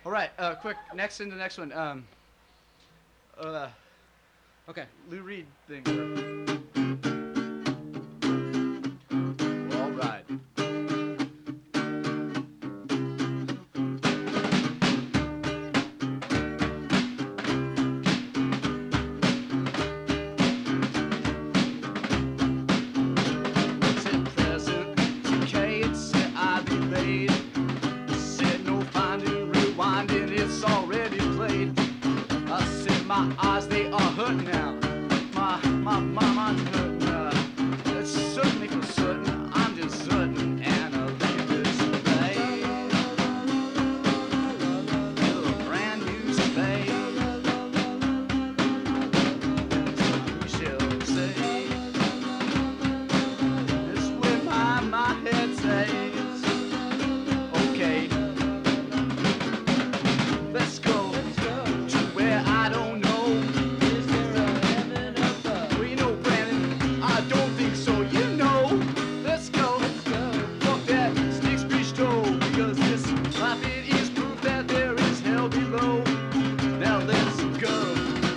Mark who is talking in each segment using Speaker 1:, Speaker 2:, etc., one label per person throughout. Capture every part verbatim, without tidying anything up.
Speaker 1: All right, uh, quick. Next in the next one. Um, uh,
Speaker 2: Okay.
Speaker 1: Lou Reed thing. All right. Said present, decay, it said I be made. Said no finding, rewinding, it's already played. I said my eyes, they are hurt now. My, my, my mind's hurt now. It's certainly for certain, I'm just certain, and I'll leave this place. Feel a brand new space. We shall say, it's where my, my head says, okay, let's go. Where I don't know. Well, you know, Brandon, I don't think so. You know, let's go. Fuck that sticks be stole, because this life it is proof that there is hell below. Now let's go.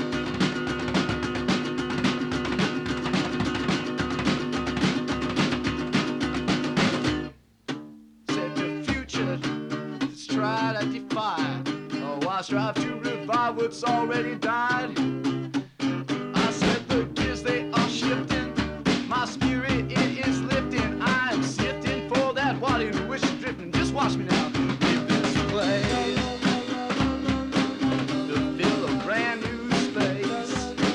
Speaker 1: Said the future, let's try to defy. Oh, I strive to revive what's already died. I said the gears they are shifting. My spirit it is lifting. I am sifting for that water which is drifting. Just watch me now. Leave this place to fill a brand new space.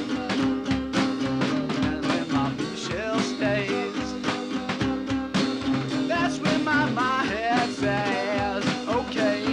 Speaker 1: And when my shell stays, that's when my my head says, okay.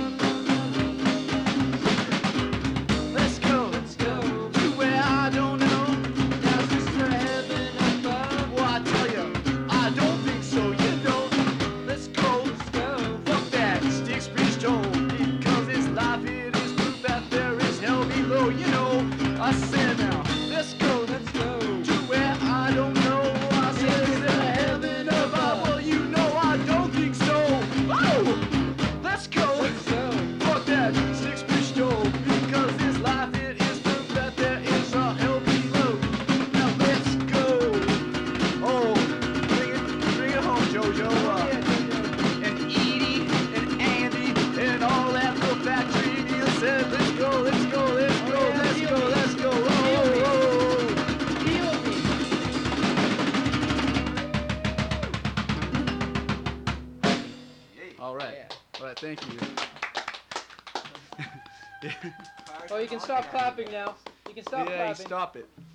Speaker 1: Let's go, let's go to where I don't know. Now just for heaven above. Well, I tell you, I don't think so. You know, let's go, let's go. Fuck that sticks preach told, because this life it is proof that there is hell below. You know, I said now, let's go, let's go to where I don't know. I said is there heaven above? Well, you know I don't think so. Oh, let's go, let's go. Fuck that sticks preach told, because this life it is proof that there is a hell below. Now let's go. Oh, bring it, bring it home, JoJo. Uh, and Edie and Andy and all that little factory deal said, let's go, let's go, let's go, let's go, let's go. Oh, oh, oh. All right, all right, thank you.
Speaker 2: Oh, you can stop clapping now. You can stop
Speaker 1: Yeah,
Speaker 2: clapping.
Speaker 1: stop it.